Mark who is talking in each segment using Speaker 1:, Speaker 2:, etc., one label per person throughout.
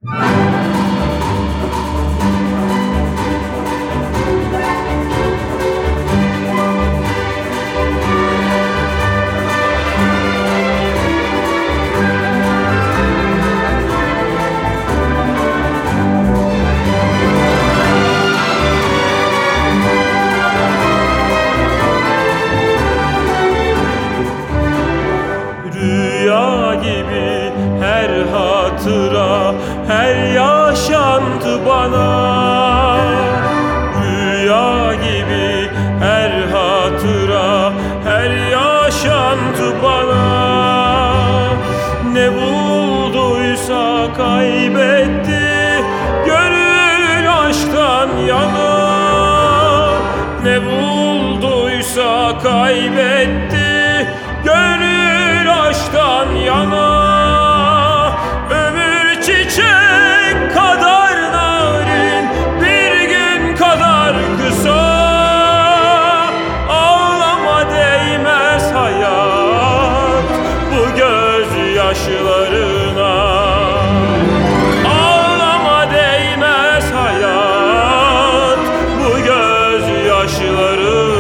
Speaker 1: Rüya gibi her hatıra, her yaşantı bana. Rüya gibi her hatıra, her yaşantı bana. Ne bulduysa kaybetti, gönül aşktan yana. Ne bulduysa kaybetti, gönül aşktan yana. Ömür çiçek kadar narin, bir gün kadar kısa. Ağlama değmez hayat bu gözyaşlarına. Ağlama değmez hayat bu gözyaşlarına.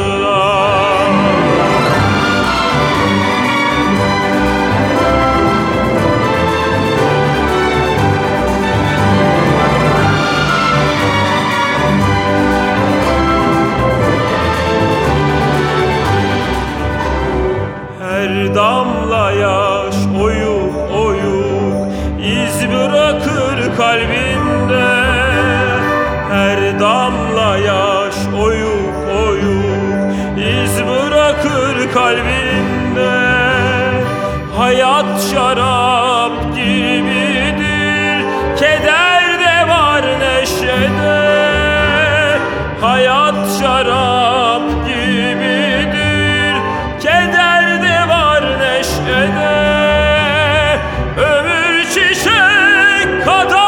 Speaker 1: Her damla yaş oyuk oyuk iz bırakır kalbinde. Her damla yaş oyuk oyuk iz bırakır kalbinde. Hayat şarap gibidir, keder de var neşede. Hayat şarap gibidir, keder de var neşede. Ömür çiçek kadar